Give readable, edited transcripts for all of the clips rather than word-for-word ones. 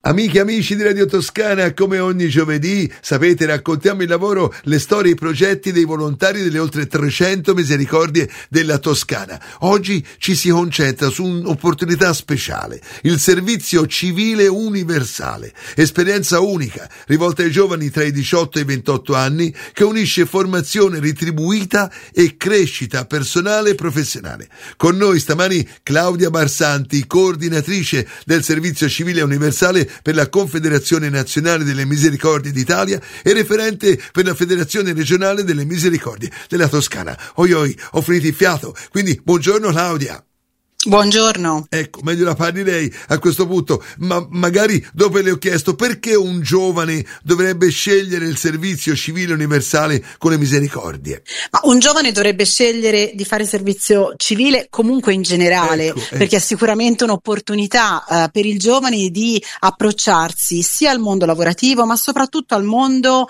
Amiche e amici di Radio Toscana, come ogni giovedì, sapete, raccontiamo il lavoro, le storie e i progetti dei volontari delle oltre 300 misericordie della Toscana. Oggi ci si concentra su un'opportunità speciale, il servizio civile universale, esperienza unica, rivolta ai giovani tra i 18 e i 28 anni, che unisce formazione ritribuita e crescita personale e professionale. Con noi stamani Claudia Barsanti, coordinatrice del servizio civile universale per la Confederazione Nazionale delle Misericordie d'Italia e referente per la Federazione Regionale delle Misericordie della Toscana. Oi, ho finito il fiato, quindi buongiorno Claudia. Buongiorno. Ecco, meglio la parli lei a questo punto, ma magari dopo le ho chiesto perché un giovane dovrebbe scegliere il servizio civile universale con le misericordie. Ma un giovane dovrebbe scegliere di fare servizio civile comunque in generale, perché è sicuramente un'opportunità per il giovane di approcciarsi sia al mondo lavorativo, ma soprattutto al mondo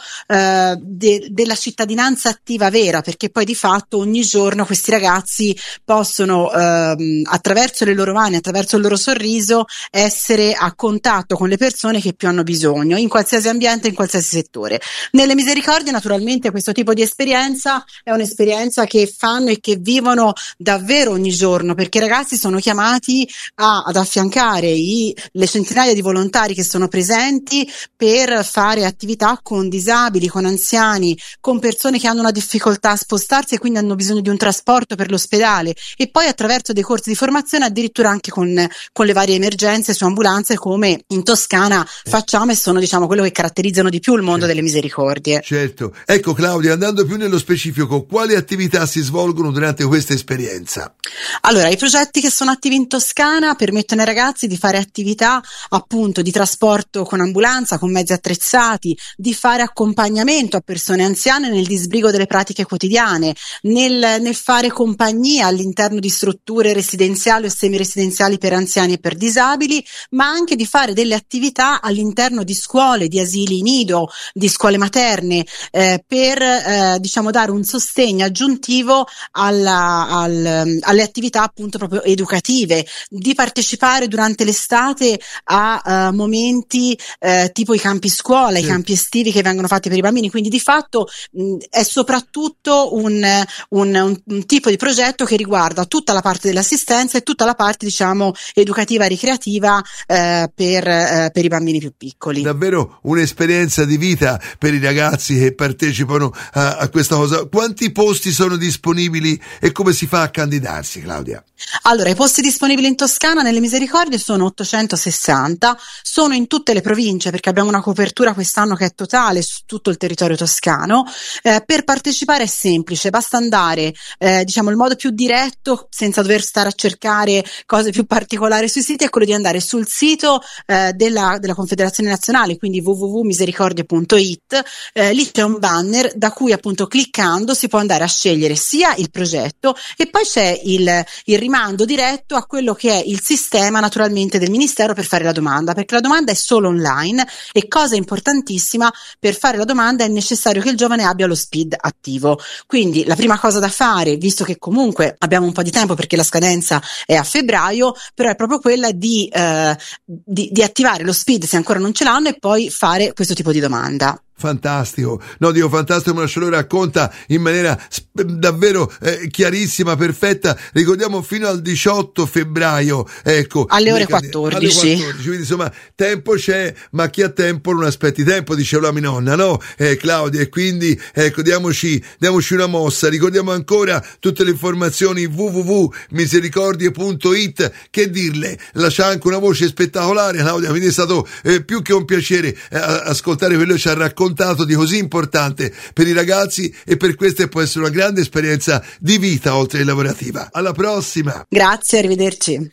della cittadinanza attiva vera, perché poi di fatto ogni giorno questi ragazzi possono attraverso le loro mani, attraverso il loro sorriso, essere a contatto con le persone che più hanno bisogno, in qualsiasi ambiente, in qualsiasi settore. Nelle misericordie naturalmente questo tipo di esperienza è un'esperienza che fanno e che vivono davvero ogni giorno, perché i ragazzi sono chiamati ad affiancare le centinaia di volontari che sono presenti per fare attività con disabili, con anziani, con persone che hanno una difficoltà a spostarsi e quindi hanno bisogno di un trasporto per l'ospedale, e poi attraverso dei corsi di formazione addirittura anche con le varie emergenze su ambulanze, come in Toscana facciamo, e sono quello che caratterizzano di più il mondo delle misericordie. Certo. Ecco Claudia, andando più nello specifico, quali attività si svolgono durante questa esperienza? Allora, i progetti che sono attivi in Toscana permettono ai ragazzi di fare attività appunto di trasporto con ambulanza, con mezzi attrezzati, di fare accompagnamento a persone anziane nel disbrigo delle pratiche quotidiane, nel fare compagnia all'interno di strutture residenziali o semiresidenziali per anziani e per disabili, ma anche di fare delle attività all'interno di scuole, di asili nido, di scuole materne, per dare un sostegno aggiuntivo alle attività appunto proprio educative, di partecipare durante l'estate a momenti tipo i campi scuola, i campi estivi che vengono fatti per i bambini. Quindi di fatto è soprattutto un tipo di progetto che riguarda tutta la parte dell'assistenza e tutta la parte educativa e ricreativa per i bambini più piccoli. Davvero un'esperienza di vita per i ragazzi che partecipano a questa cosa. Quanti posti sono disponibili e come si fa a candidarsi, Claudia? Allora, i posti disponibili in Toscana nelle misericordie sono 860, sono in tutte le province, perché abbiamo una copertura quest'anno che è totale su tutto il territorio toscano. Per partecipare è semplice, basta andare il modo più diretto, senza dover stare a cercare cose più particolari sui siti, è quello di andare sul sito della Confederazione Nazionale, quindi www.misericordie.it. Lì c'è un banner da cui appunto cliccando si può andare a scegliere sia il progetto, e poi c'è il rimando diretto a quello che è il sistema naturalmente del Ministero per fare la domanda, perché la domanda è solo online, e cosa importantissima, per fare la domanda è necessario che il giovane abbia lo SPID attivo. Quindi la prima cosa da fare, visto che comunque abbiamo un po' di tempo perché la scadenza è a febbraio, però è proprio quella di attivare lo SPID se ancora non ce l'hanno, e poi fare questo tipo di domanda. Fantastico, no, dico fantastico, ma ce lo racconta in maniera davvero chiarissima, perfetta. Ricordiamo fino al 18 febbraio, ecco, alle ore 14. Quindi insomma tempo c'è, ma chi ha tempo non aspetti tempo, diceva la mia nonna, no Claudia? E quindi ecco, diamoci una mossa. Ricordiamo ancora tutte le informazioni: www.misericordie.it. Che dirle, lascia anche una voce spettacolare, Claudia, quindi è stato più che un piacere ascoltare quello che ci ha raccontato di così importante per i ragazzi, e per queste può essere una grande esperienza di vita oltre che lavorativa. Alla prossima. Grazie, arrivederci.